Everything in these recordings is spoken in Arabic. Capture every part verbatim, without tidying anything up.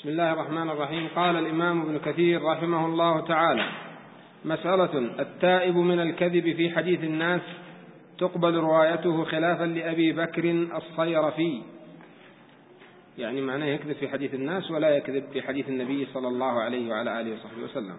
بسم الله الرحمن الرحيم. قال الإمام ابن كثير رحمه الله تعالى: مسألة: التائب من الكذب في حديث الناس تقبل روايته خلافا لأبي بكر الصيرفي، يعني معناه يكذب في حديث الناس ولا يكذب في حديث النبي صلى الله عليه وعلى آله وصحبه وسلم.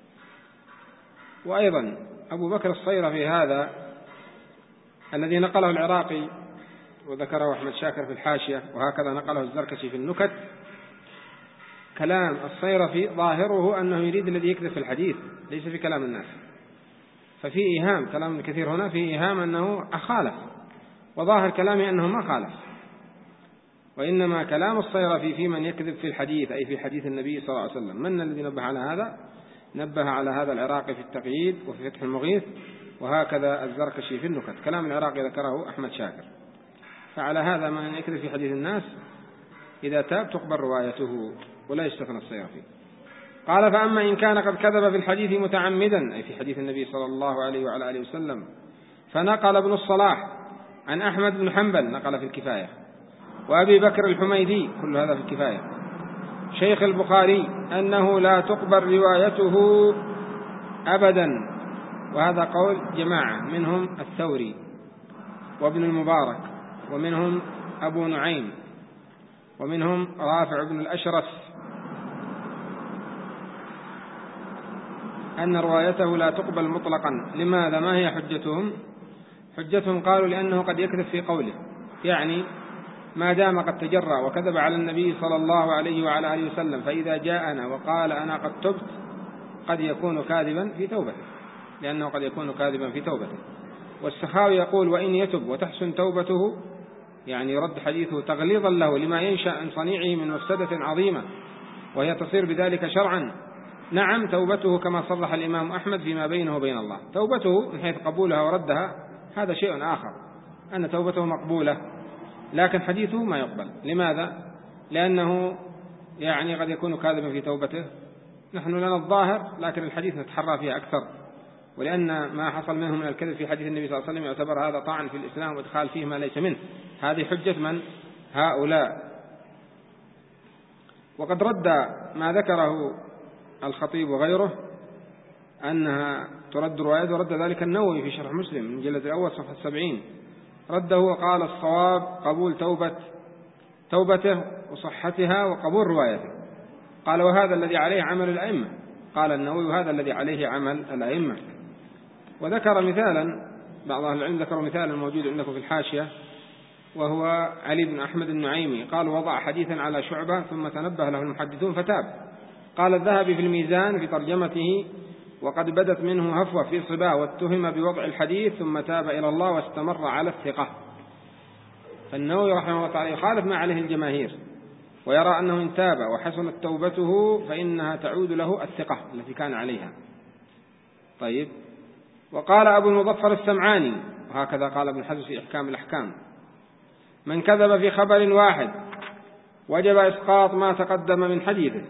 وأيضا أبو بكر الصيرفي هذا الذي نقله العراقي وذكره أحمد شاكر في الحاشية، وهكذا نقله الزركشي في النكت، كلام الصيرفي ظاهره أنه يريد الذي يكذب في الحديث ليس في كلام الناس، ففي إيهام. كلام ابن كثير هنا في إيهام أنه أخالف، وظاهر كلامه أنه ما خالف، وإنما كلام الصيرفي في من يكذب في الحديث أي في حديث النبي صلى الله عليه وسلم. من الذي نبه على هذا؟ نبه على هذا العراقي في التقييد وفي فتح المغيث، وهكذا الزركشي في النكت. كلام العراقي ذكره أحمد شاكر. فعلى هذا من يكذب في حديث الناس إذا تاب تقبل روايته ولا يستثنى الصيرفي. قال: فأما إن كان قد كذب في الحديث متعمدا أي في حديث النبي صلى الله عليه وعلى آله وسلم، فنقل ابن الصلاح عن أحمد بن حنبل نقل في الكفاية، وأبي بكر الحميدي كل هذا في الكفاية، شيخ البخاري، أنه لا تقبل روايته أبدا. وهذا قول جماعة منهم الثوري وابن المبارك، ومنهم أبو نعيم، ومنهم رافع بن الأشرف، أن روايته لا تقبل مطلقا. لماذا؟ ما هي حجتهم؟ حجتهم قالوا لأنه قد يكذب في قوله، يعني ما دام قد تجرأ وكذب على النبي صلى الله عليه وعلى آله وسلم، فإذا جاءنا وقال أنا قد تبت قد يكون كاذبا في توبته، لأنه قد يكون كاذبا في توبته. والسخاوي يقول: وإن يتب وتحسن توبته، يعني يرد حديثه تغليظا له لما ينشأ عن صنيعه من مفسدة عظيمة وهي تصير بذلك شرعا. نعم، توبته كما صرح الإمام أحمد فيما بينه وبين الله، توبته من حيث قبولها وردها هذا شيء آخر، أن توبته مقبولة، لكن حديثه ما يقبل. لماذا؟ لأنه يعني قد يكون كاذبا في توبته، نحن لنا الظاهر لكن الحديث نتحرى فيها أكثر، ولأن ما حصل منه من الكذب في حديث النبي صلى الله عليه وسلم يعتبر هذا طعن في الإسلام وادخال فيه ما ليس منه. هذه حجة من هؤلاء. وقد رد ما ذكره الخطيب وغيره أنها ترد روايته، ورد ذلك النووي في شرح مسلم من الجلد الأول صفحة سبعين، رده وقال: الصواب قبول توبة توبته وصحتها وقبول روايته. قال: وهذا الذي عليه عمل الأئمة. قال النووي: وهذا الذي عليه عمل الأئمة. وذكر مثالا، بعض أهل العلم ذكروا مثالا موجود عندكم في الحاشية، وهو علي بن أحمد النعيمي، قال: وضع حديثا على شعبة ثم تنبه له المحدثون فتاب. قال الذهبي في الميزان في ترجمته: وقد بدت منه هفوة في صباه واتهم بوضع الحديث ثم تاب إلى الله واستمر على الثقة. فالنووي رحمه الله تعالى يخالف ما عليه الجماهير، ويرى أنه إن تاب وحسنت توبته فإنها تعود له الثقة التي كان عليها. طيب. وقال أبو المظفر السمعاني، وهكذا قال ابن حزم في إحكام الأحكام: من كذب في خبر واحد وجب إسقاط ما تقدم من حديثه.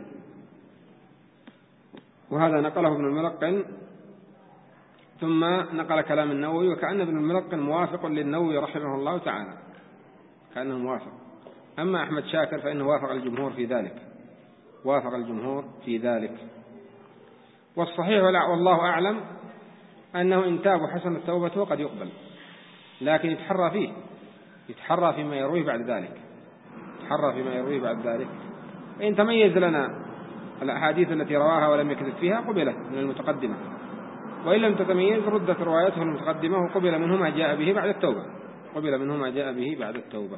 وهذا نقله ابن الملقن، ثم نقل كلام النووي، وكأن ابن الملقن موافق للنووي رحمه الله تعالى، كأنه موافق. أما أحمد شاكر فإنه وافق الجمهور في ذلك، وافق الجمهور في ذلك. والصحيح والله أعلم أنه إن تاب وحسن توبته قد يقبل، لكن يتحرى فيه، يتحرى فيما يرويه بعد ذلك، يتحرى فيما يرويه بعد ذلك. إن تميز لنا الأحاديث التي رواها ولم يكذب فيها قبلت من المتقدمة، وإن لم تتميز ردت روايته المتقدمة وقبل منه ما جاء به بعد التوبة، قبل منه ما جاء به بعد التوبة.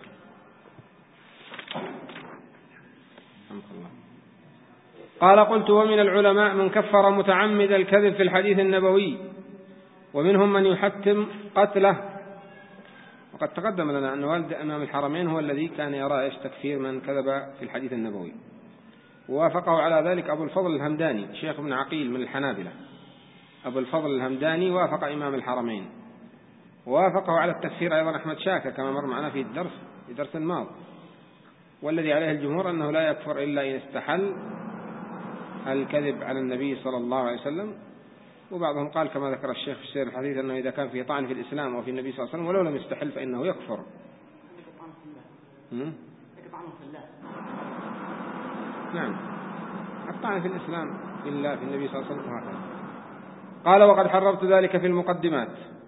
قال: قلت: ومن العلماء من كفر متعمد الكذب في الحديث النبوي، ومنهم من يحتم قتله. وقد تقدم لنا أن والد إمام الحرمين هو الذي كان يرى إيش تكفير من كذب في الحديث النبوي، ووافقه على ذلك أبو الفضل الهمداني شيخ ابن عقيل من الحنابلة. أبو الفضل الهمداني وافق إمام الحرمين، ووافقه على التكفير أيضا أحمد شاكر كما مر معنا في الدرس في درس الماضي. والذي عليه الجمهور أنه لا يكفر إلا إن استحل الكذب على النبي صلى الله عليه وسلم. وبعضهم قال كما ذكر الشيخ في السير الحديث أنه إذا كان فيه طعن في الإسلام وفي النبي صلى الله عليه وسلم ولو لم يستحل فإنه يكفر. نعم، الطعن في الإسلام بالله في النبي صلى الله عليه وسلم وهكذا. قال وقد حررت ذلك في المقدمات.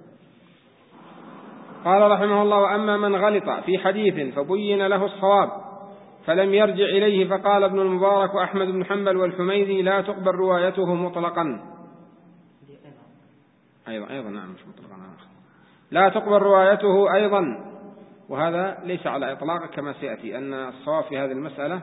قال رحمه الله: وأما من غلط في حديث فبين له الصواب فلم يرجع إليه فقال ابن المبارك وأحمد بن حنبل والحميدي لا تقبل روايته مطلقا. أيضا أيضا نعم مش مطلقا، لا تقبل روايته أيضا، وهذا ليس على إطلاق كما سيأتي أن الصواب في هذه المسألة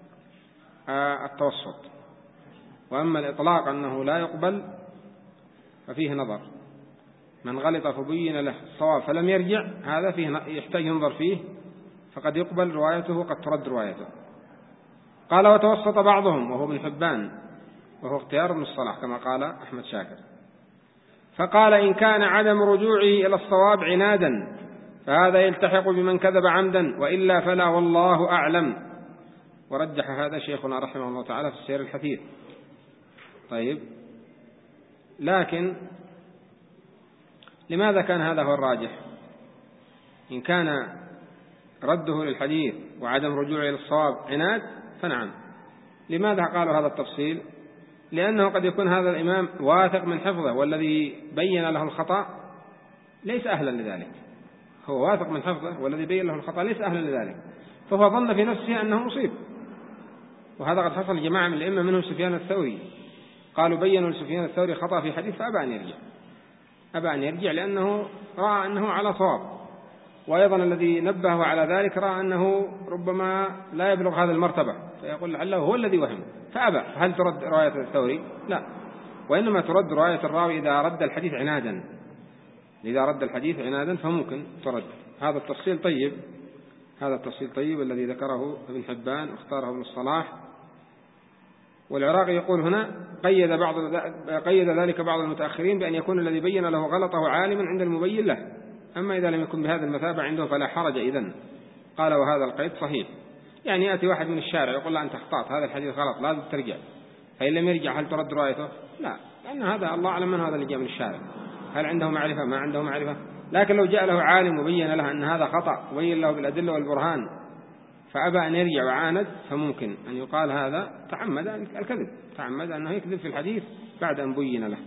التوسط، وأما الإطلاق أنه لا يقبل ففيه نظر. من غلط فبين له الصواب فلم يرجع، هذا فيه يحتاج ينظر فيه، فقد يقبل روايته وقد ترد روايته. قال وتوسط بعضهم وهو ابن حبان وهو اختيار ابن الصلاح كما قال أحمد شاكر، فقال إن كان عدم رجوعه إلى الصواب عنادا فهذا يلتحق بمن كذب عمدا، وإلا فلا والله أعلم. ورجح هذا شيخنا رحمه الله تعالى في السير الحثيث. طيب، لكن لماذا كان هذا هو الراجح؟ إن كان رده للحديث وعدم رجوعه إلى الصواب عناد فنعم. لماذا قالوا هذا التفصيل؟ لأنه قد يكون هذا الإمام واثق من حفظه، والذي بين له الخطأ ليس أهلا لذلك. هو واثق من حفظه والذي بين له الخطأ ليس أهلا لذلك، فهو ظن في نفسه أنه مصيب. وهذا قد حصل جماعة من الأئمة منهم سفيان الثوري، قالوا بينوا لسفيان الثوري خطأ في حديث فأبى أن يرجع، أبى أن يرجع لأنه رأى أنه على صواب، وأيضا الذي نبهه على ذلك رأى أنه ربما لا يبلغ هذه المرتبة، فيقول لعله هو الذي وهم فأبى. هل ترد رواية الثوري؟ لا، وإنما ترد رواية الراوي إذا رد الحديث عنادا، إذا رد الحديث عنادا فممكن ترد. هذا التفصيل طيب، هذا التفصيل طيب الذي ذكره ابن حبان واختاره ابن الصلاح. والعراقي يقول هنا قيد بعض قيد ذلك بعض المتأخرين بأن يكون الذي بين له غلطه عالما عند المبين له، أما إذا لم يكن بهذا المثابة عنده فلا حرج إذن. قال وهذا القيد صحيح، يعني يأتي واحد من الشارع يقول لا أنت أخطأت، هذا الحديث غلط لازم ترجع، فإن لم يرجع هل ترد روايته؟ لا، لأن هذا الله أعلم من هذا اللي جاء من الشارع، هل عنده معرفة ما عنده معرفة. لكن لو جاء له عالم وبين له أن هذا خطأ وبين له بالأدلة والبرهان فأبى أن يرجع وعاند، فممكن أن يقال هذا تعمد الكذب، تعمد أنه يكذب في الحديث بعد أن بين له.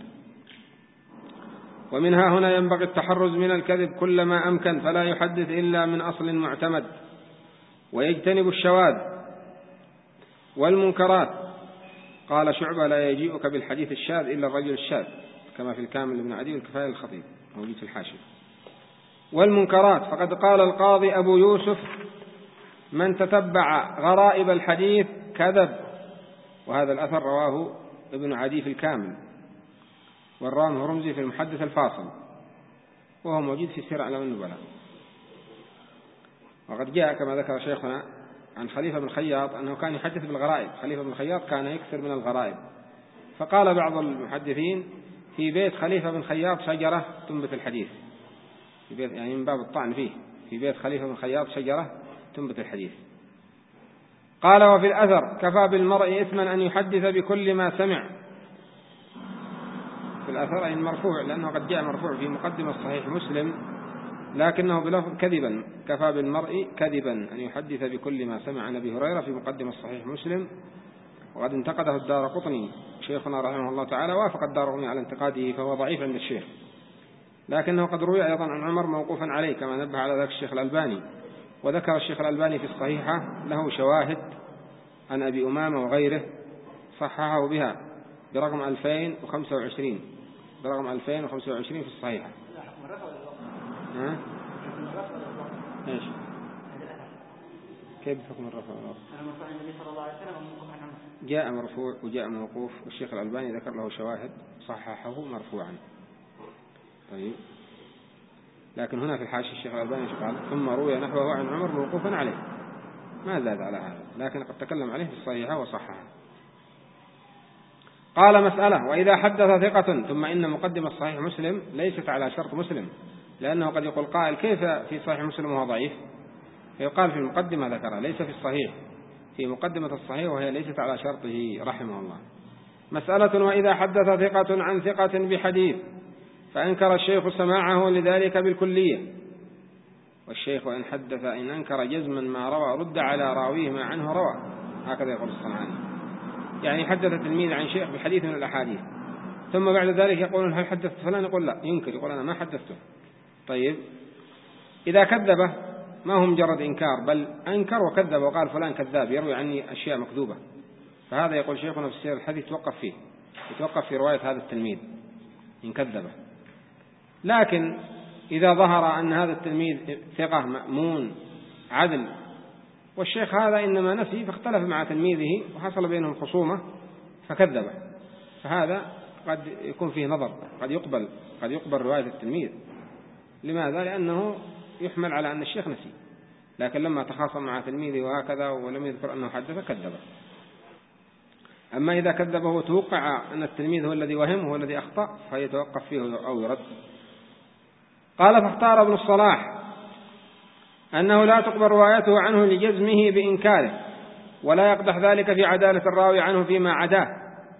ومنها هنا ينبغي التحرز من الكذب كلما أمكن، فلا يحدث إلا من أصل معتمد، ويجتنب الشواذ والمنكرات. قال شعبة لا يجيئك بالحديث الشاذ إلا الرجل الشاذ، كما في الكامل بن عدي والكفاية الخطيب موجود في الحاشية. والمنكرات فقد قال القاضي أبو يوسف من تتبع غرائب الحديث كذب، وهذا الأثر رواه ابن عدي في الكامل، والرام هرمزي في المحدث الفاصل، وهو موجود في سير أعلام النبلاء. وقد جاء كما ذكر شيخنا عن خليفة بن خياط أنه كان يحدث بالغرائب، خليفة بن خياط كان يكثر من الغرائب، فقال بعض المحدثين في بيت خليفة بن خياط شجرة تنبت الحديث، في بيت يعني من باب الطعن فيه، في بيت خليفة بن خياط شجرة تنبت الحديث. قال وفي الأثر كفى بالمرء إثما أن يحدث بكل ما سمع، في الأثر أي المرفوع، لأنه قد جاء مرفوع في مقدمة صحيح مسلم لكنه بلفظ كذبا، كفى بالمرء كذبا أن يحدث بكل ما سمع عن أبي هريرة في مقدمة صحيح مسلم. وقد انتقده الدارقطني شيخنا رحمه الله تعالى، وافق الدارقطني على انتقاده فهو ضعيف عند الشيخ، لكنه قد روي أيضا عن عمر موقوفا عليه كما نبه على ذلك الشيخ الألباني. وذكر الشيخ الألباني في الصحيحة له شواهد عن أبي أمامة وغيره صححه بها برقم ألفين وخمسة وعشرين، برقم ألفين وخمسة وعشرين في الصحيحة. ها؟ إيش؟ كيف حكم الرفع والوقف؟ جاء مرفوع وجاء موقوف، والشيخ الألباني ذكر له شواهد صححه مرفوعا. طيب، لكن هنا في الحاشية الشيخ الألباني قال ثم روي نحوه عن عمر موقوفا عليه، ما زاد على هذا، لكن قد تكلم عليه في الصحيحة وصححه. قال مسألة وإذا حدث ثقة، ثم إن مقدمة صحيح مسلم ليست على شرط مسلم، لأنه قد يقول قائل كيف في صحيح مسلم وهو ضعيف، فيقال في المقدمة ذكرها ليس في الصحيح، في مقدمة الصحيح وهي ليست على شرطه رحمه الله. مسألة وإذا حدث ثقة عن ثقة بحديث فأنكر الشيخ سماعه لذلك بالكلية، والشيخ إن حدث إن أنكر جزما ما روى رد على راويه ما عنه روى، هكذا يقول الصنعاني. يعني حدث التلميذ عن شيخ بحديث من الأحاديث، ثم بعد ذلك يقولون هل حدثت فلان؟ يقول لا، ينكر، يقول أنا ما حدثته. طيب إذا كذبه ما هو مجرد إنكار، بل أنكر وكذب وقال فلان كذاب يروي عني أشياء مكذوبة، فهذا يقول شيخنا في السير الحديث يتوقف فيه، يتوقف في رواية هذا التلميذ إن كذبه. لكن إذا ظهر أن هذا التلميذ ثقة مأمون عدل، والشيخ هذا إنما نسي فاختلف مع تلميذه وحصل بينهم خصومة فكذبه، فهذا قد يكون فيه نظر، قد يقبل قد يقبل رواية التلميذ. لماذا؟ لأنه يحمل على أن الشيخ نسي، لكن لما تخاصم مع تلميذه وهكذا ولم يذكر أنه حدث كذبه. أما إذا كذبه وتوقع أن التلميذ هو الذي وهم هو الذي أخطأ فيتوقف فيه أو يرد. قال فاختار ابن الصلاح أنه لا تقبل روايته عنه لجزمه بإنكاره، ولا يقدح ذلك في عدالة الراوي عنه فيما عداه.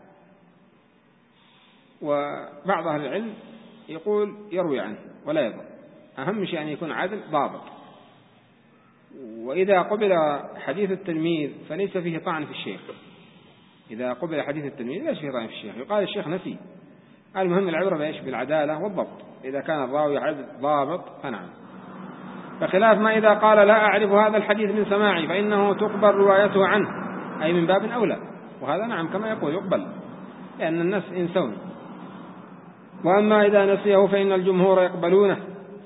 وبعض أهل العلم يقول يروي عنه ولا يضر، أهم شيء أن يكون عدل ضابط. وإذا قبل حديث التلميذ فليس فيه طعن في الشيخ، إذا قبل حديث التلميذ ليس فيه طعن في الشيخ، يقال الشيخ نسي. المهم العبرة بإيش؟ بالعدالة والضبط. إذا كان الراوي عدل ضابط فنعم، بخلاف ما إذا قال لا أعرف هذا الحديث من سماعي فإنه تقبل روايته عنه، أي من باب أولى، وهذا نعم كما يقول يقبل لأن الناس ينسون. وأما إذا نسيه فإن الجمهور يقبلونه،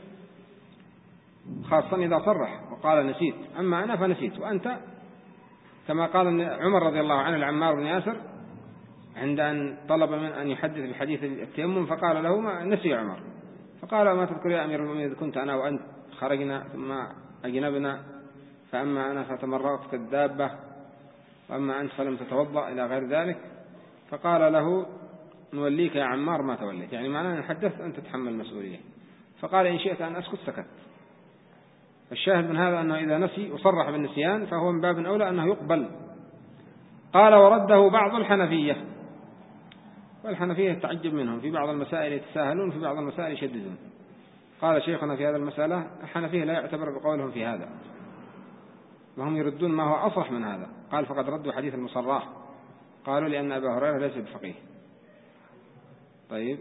خاصة إذا صرح وقال نسيت، أما أنا فنسيت وأنت، كما قال عمر رضي الله عنه لعمار بن ياسر عند أن طلب من أن يحدث بحديث التيمم فقال له ما نسي عمر، فقال ما تذكر يا أمير المؤمنين إذ كنت أنا وأنت خرجنا ثم أجنبنا، فأما أنا فتمرغت كالدابة وأما أنت فلم تتوضأ إلى غير ذلك، فقال له نوليك يا عمار ما توليت، يعني معناه أن حدثت أن تتحمل المسؤولية. فقال إن شئت أن أسكت سكت. الشاهد من هذا أنه إذا نسي وصرح بالنسيان فهو من باب أولى أنه يقبل. قال ورده بعض الحنفية، والحنفية يتعجب منهم، في بعض المسائل يتساهلون في بعض المسائل يشددون. قال شيخنا في هذا المسألة الحنفية لا يعتبر بقولهم في هذا، وهم يردون ما هو أصح من هذا. قال فقد ردوا حديث المصراح، قالوا لأن أبا هريرة ليس بفقيه. طيب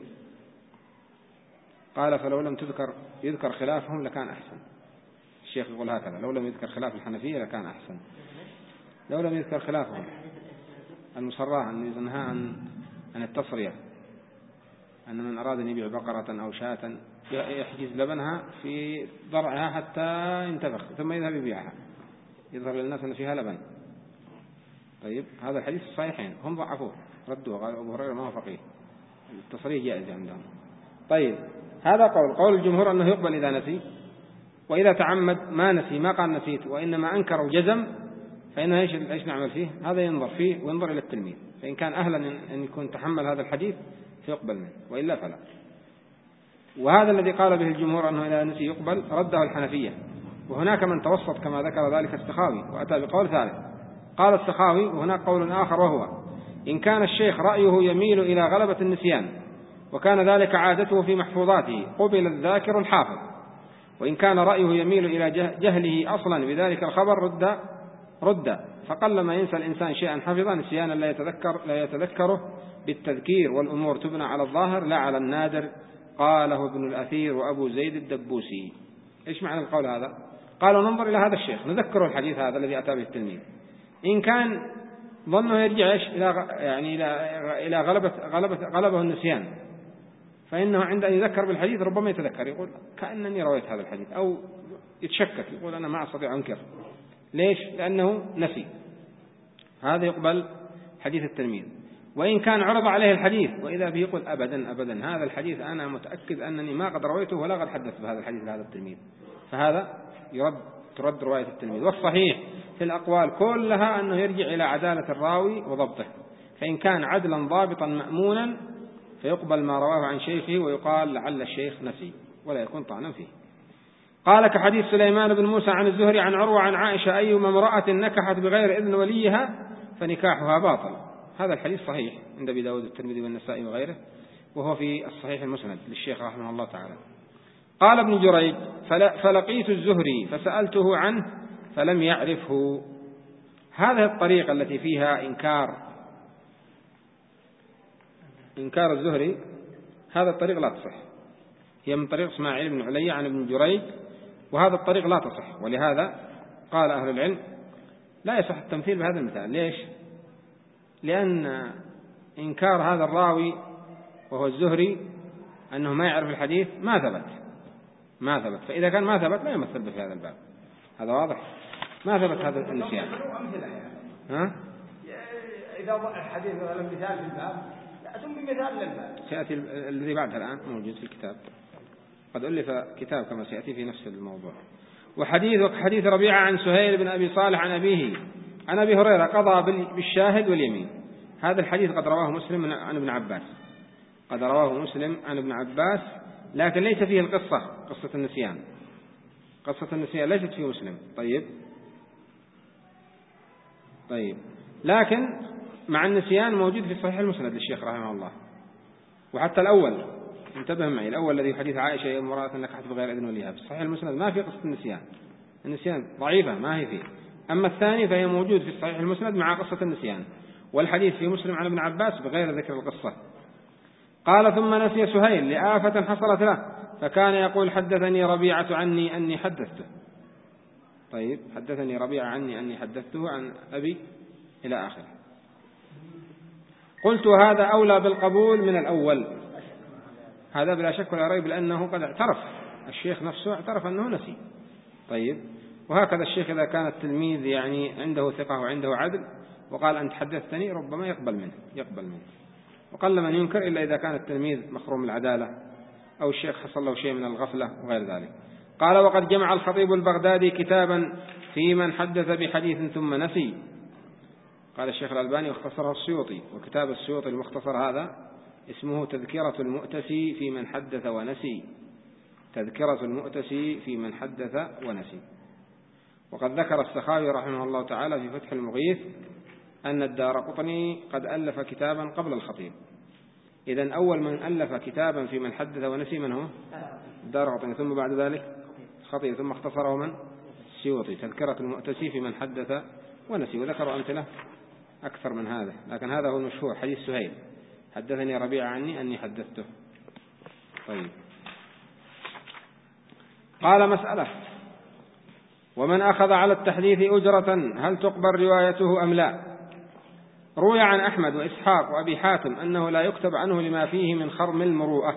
قال فلو لم تذكر يذكر خلافهم لكان أحسن. الشيخ يقول هكذا، لو لم يذكر خلاف الحنفية لكان أحسن، لو لم يذكر خلافهم. المصراح أن ينهى عن عن التصرية، أن من أراد أن يبيع بقرة أو شاة يحجز لبنها في ضرعها حتى ينتفخ ثم يذهب يبيعها يظهر للناس أن فيها لبن. طيب هذا الحديث الصحيحين هم ضعفوه ردوه، قال أبو هريرة ما هو فقيه، التصريح جائز عندهم. طيب هذا قول قول الجمهور أنه يقبل إذا نسي، وإذا تعمد ما نسي ما قال نسيت وإنما أنكر وجزم فإنه إيش إيش نعمل فيه؟ هذا ينظر فيه وينظر إلى التلميذ، فإن كان أهلا أن يكون تحمل هذا الحديث فيقبل منه، وإلا فلا. وهذا الذي قال به الجمهور أنه إذا نسي يقبل رده الحنفية. وهناك من توسط كما ذكر ذلك السخاوي وأتى بقول ثالث. قال السخاوي وهناك قول آخر وهو إن كان الشيخ رأيه يميل إلى غلبة النسيان وكان ذلك عادته في محفوظاته قبل الذاكر الحافظ، وإن كان رأيه يميل إلى جهله أصلا بذلك الخبر رد رد فقل ما ينسى الإنسان شيئا حفظا نسيانا لا يتذكر لا يتذكره بالتذكير، والأمور تبنى على الظاهر لا على النادر. قاله ابن الأثير وأبو زيد الدبوسي. إيش معنى القول هذا؟ قالوا ننظر إلى هذا الشيخ نذكره الحديث هذا الذي أتى به التلميذ، إن كان ظنه يرجع إيش إلى يعني إلى إلى غلبة غلبة غلبه النسيان فإنه عند أن يذكر بالحديث ربما يتذكر يقول كأنني رويت هذا الحديث، أو يتشكك يقول أنا ما أستطيع أنكر. ليش؟ لأنه نسي. هذا يقبل حديث التلميذ. وإن كان عرض عليه الحديث وإذا به يقول أبدا أبدا هذا الحديث أنا متأكد أنني ما قد رويته ولا قد حدثت بهذا الحديث لهذا التلميذ، فهذا يرد ترد رواية التلميذ. والصحيح في الأقوال كلها أنه يرجع إلى عدالة الراوي وضبطه، فإن كان عدلا ضابطا مأمونا فيقبل ما رواه عن شيخه ويقال لعل الشيخ نسي ولا يكون طعنا فيه. قال كحديث سليمان بن موسى عن الزهري عن عروة عن عائشة أيما امرأة نكحت بغير إذن وليها فنكاحها باطل. هذا الحديث صحيح عند أبي داود والترمذي والنسائي وغيره، وهو في الصحيح المسند للشيخ رحمه الله تعالى. قال ابن جريج فلقيت الزهري فسألته عنه فلم يعرفه. هذه الطريقة التي فيها إنكار إنكار الزهري هذا الطريق لا تصح، هي من طريق إسماعيل بن علي عن ابن جريج، وهذا الطريق لا تصح، ولهذا قال أهل العلم لا يصح التمثيل بهذا المثال. ليش؟ لأن إنكار هذا الراوي وهو الزهري أنه ما يعرف الحديث ما ثبت ما ثبت فإذا كان ما ثبت لا يمثل به في هذا الباب. هذا واضح؟ ما ثبت هذا النسيان. ها؟ إذا ضع الحديث مثلا مثال في الباب يأتون بمثال للباب. سيأتي الذي بعدها الآن موجود في الكتاب، قد ألف كتاب كما سيأتي في نفس الموضوع. وحديث حديث ربيعة عن سهيل بن أبي صالح عن أبيه عن أبي هريرة قضى بالشاهد واليمين. هذا الحديث قد رواه مسلم عن ابن عباس قد رواه مسلم عن ابن عباس لكن ليس فيه القصة قصة النسيان قصة النسيان ليست في مسلم. طيب طيب لكن مع النسيان موجود في صحيح المسند للشيخ رحمه الله. وحتى الأول انتبه معي، الأول الذي حديث عائشة يا امرأة نكحت بغير إذن وليها في صحيح المسند ما في قصة النسيان، النسيان ضعيفة ما هي فيه. أما الثاني فهي موجود في صحيح المسند مع قصة النسيان، والحديث في مسلم عن ابن عباس بغير ذكر القصة. قال ثم نسي سهيل لآفة حصلت له فكان يقول حدثني ربيعة عني أني حدثته. طيب حدثني ربيعة عني أني حدثته عن أبي إلى آخره. قلت هذا أولى بالقبول من الأول، هذا بلا شك ولا ريب لأنه قد اعترف الشيخ نفسه اعترف أنه نسي. طيب وهكذا الشيخ إذا كان التلميذ يعني عنده ثقة وعنده عدل وقال أنت حدثتني ربما يقبل منه يقبل منه وقل من ينكر إلا إذا كان التلميذ مخروم العدالة أو الشيخ حصل له شيء من الغفلة وغير ذلك. قال وقد جمع الخطيب البغدادي كتابا في من حدث بحديث ثم نسي. قال الشيخ الألباني واختصره السيوطي، وكتاب السيوطي المختصر هذا اسمه تذكرة المؤتسي في من حدث ونسي تذكرة المؤتسي في من حدث ونسي. وقد ذكر السخاوي رحمه الله تعالى في فتح المغيث أن الدارقطني قد ألف كتابا قبل الخطيب. إذن أول من ألف كتابا في من حدث ونسي من هو؟ الدارقطني، ثم بعد ذلك الخطيب، ثم اختصره من؟ السيوطي تذكرة المؤتسي في من حدث ونسي. وذكروا أمثلة أكثر من هذا، لكن هذا هو المشهور حديث سهيل حدثني ربيع عني أني حدثته. طيب قال مسألة ومن أخذ على التحديث أجرة هل تقبل روايته أم لا؟ روي عن أحمد وإسحاق وأبي حاتم أنه لا يكتب عنه لما فيه من خرم المروءة.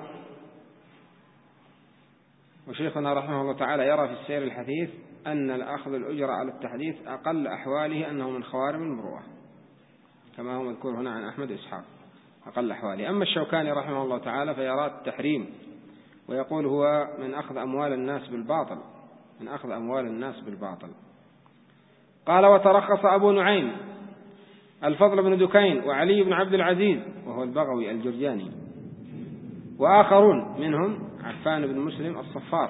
وشيخنا رحمه الله تعالى يرى في السير الحديث أن الأخذ الأجرة على التحديث أقل أحواله أنه من خوارم المروءة كما هو مذكور هنا عن أحمد وإسحاق أقل أحواله. أما الشوكاني رحمه الله تعالى فيرى التحريم ويقول هو من أخذ أموال الناس بالباطل من أخذ أموال الناس بالباطل. قال وترخص أبو نعيم الفضل بن دكين وعلي بن عبد العزيز وهو البغوي الجرجاني وآخرون منهم عفان بن مسلم الصفار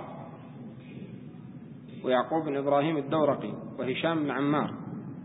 ويعقوب بن إبراهيم الدورقي وهشام بن عمار.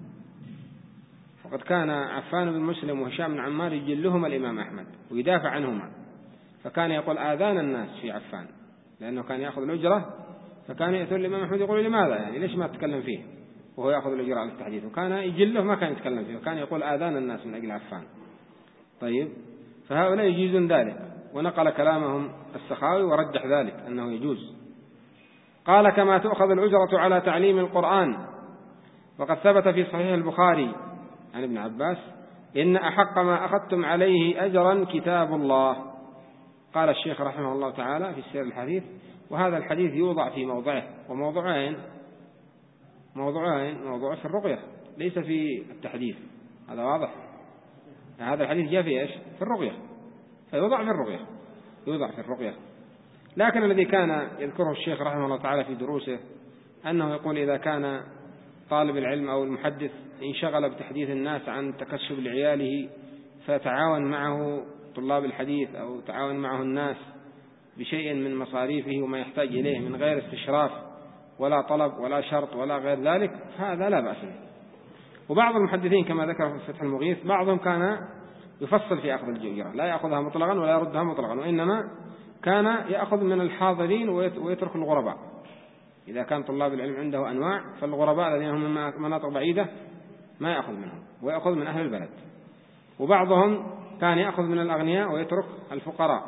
وقد كان عفان بن مسلم وهشام بن عمار يجلهما الإمام أحمد ويدافع عنهما، فكان يقول آذان الناس في عفان لأنه كان يأخذ الأجرة، فكان يأتون الإمام أحمد يقول لماذا يعني ليش ما تتكلم فيه وهو يأخذ الأجرة على التحديث، وكان يجله ما كان يتكلم فيه وكان يقول آذان الناس من أجل عفان. طيب فهؤلاء يجيزون ذلك، ونقل كلامهم السخاوي ورجح ذلك أنه يجوز. قال كما تؤخذ الأجرة على تعليم القرآن. وقد ثبت في صحيح البخاري عن ابن عباس إن أحق ما أخذتم عليه أجرا كتاب الله. قال الشيخ رحمه الله تعالى في السير الحديث وهذا الحديث يوضع في موضعه، وموضوعين موضوعين موضوع في الرقية ليس في التحديث، هذا واضح. هذا الحديث جاء في إيش؟ في الرقية، فيوضع في الرقية يوضع في الرقية. لكن الذي كان يذكره الشيخ رحمه الله تعالى في دروسه أنه يقول إذا كان طالب العلم أو المحدث انشغل بتحديث الناس عن تكسب لعياله فتعاون معه طلاب الحديث أو تعاون معه الناس بشيء من مصاريفه وما يحتاج إليه من غير استشراف ولا طلب ولا شرط ولا غير ذلك، هذا لا بأس به. وبعض المحدثين كما ذكر في فتح المغيث بعضهم كان يفصل في أخذ الأجرة، لا يأخذها مطلقا ولا يردها مطلقا، وإنما كان يأخذ من الحاضرين ويترك الغرباء. إذا كان طلاب العلم عنده أنواع فالغرباء الذين هم من مناطق بعيدة ما يأخذ منهم ويأخذ من أهل البلد. وبعضهم كان يأخذ من الأغنياء ويترك الفقراء،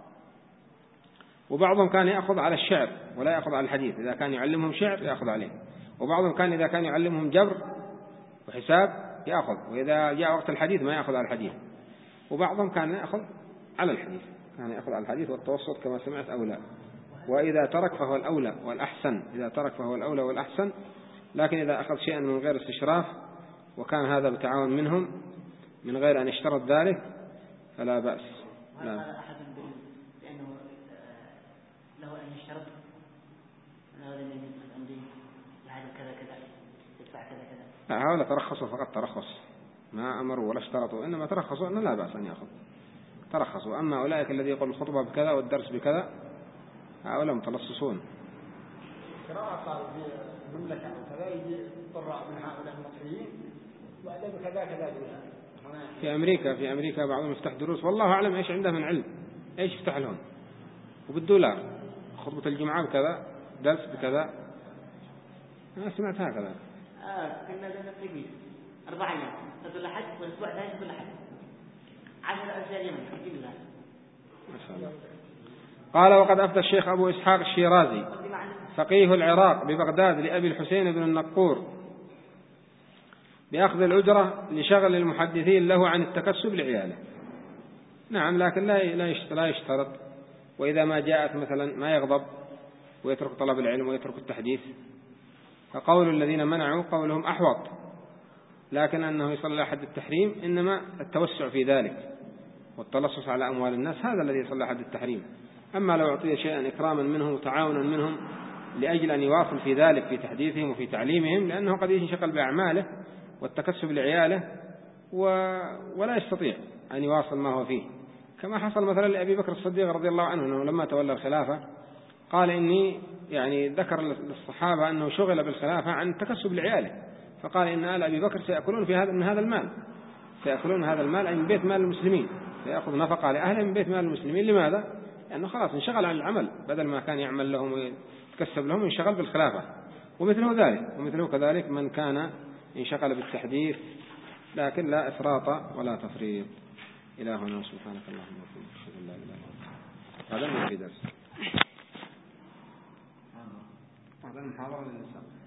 وبعضهم كان يأخذ على الشعر ولا يأخذ على الحديث، إذا كان يعلمهم شعر يأخذ عليه، وبعضهم كان إذا كان يعلمهم جبر وحساب يأخذ، وإذا جاء وقت الحديث ما يأخذ على الحديث، وبعضهم كان يأخذ على الحديث، كان يأخذ على الحديث والتوسط كما سمعت أولى، وإذا ترك فهو الأولى والأحسن، إذا ترك فهو الأولى والأحسن. لكن إذا أخذ شيئا من غير استشراف وكان هذا بتعاون منهم من غير أن يشترط ذلك فلا بأس. نعم. أحد بأنه له أن يشترط أنه لم يجد عندي هذا كذا كذا يدفع كذا كذا. لا، هؤلاء ترخصوا فقط ترخص، ما أمروا ولا اشترطوا، إنما ترخصوا أنه لا بأس أن يأخذ، ترخصوا. أما أولئك الذي يقول الخطبة بكذا والدرس بكذا هؤلاء متلصصون. قراءة صار في المملكة وكذا يجي قراء من هؤلاء المصريين وأدب كذا كذا دونها. في أمريكا في أمريكا بعضهم يفتح دروس والله أعلم إيش عنده من علم، إيش يفتح لهم وبالدولار، خطبة الجمعة بكذا، درس بكذا. أنا سمعت هكذا. آه كنا لنا تقول أربع أيام تقول لحد والأسبوع ثاني تقول لحد عشر أيام الحمد لله. ما شاء الله. قال وقد أفتى الشيخ أبو إسحاق الشيرازي فقيه العراق ببغداد لأبي الحسين بن النقور بأخذ الأجرة لشغل المحدثين له عن التكسب لعياله. نعم، لكن لا لا يشترط، وإذا ما جاءت مثلا ما يغضب ويترك طلب العلم ويترك التحديث، فقول الذين منعوا قولهم أحوط، لكن أنه يصل إلى حد التحريم إنما التوسع في ذلك والتلصص على أموال الناس، هذا الذي يصل إلى حد التحريم. أما لو أعطي شيئا إكراما منهم وتعاونا منهم لأجل أن يواصل في ذلك في تحديثهم وفي تعليمهم، لأنه قد ينشغل بأعماله والتكسب لعياله ولا يستطيع أن يواصل ما هو فيه، كما حصل مثلا لأبي بكر الصديق رضي الله عنه أنه لما تولى الخلافة قال إني يعني ذكر للصحابة أنه شغل بالخلافة عن التكسب لعياله، فقال إن آل أبي بكر سيأكلون في هذا من هذا المال، سيأكلون هذا المال أي من بيت مال المسلمين، سيأخذ نفقة لأهله من بيت مال المسلمين. لماذا؟ لأنه خلاص انشغل عن العمل، بدل ما كان يعمل لهم ويتكسب لهم انشغل بالخلافة. ومثله ذلك ومثله كذلك من كان انشغل بالتحديث، لكن لا إفراط ولا تفريط. إلهنا سبحانك اللهم وبحمدك أشهد أن لا إله إلا أنت. هذا من في درس هذا المحاضرة للنساء.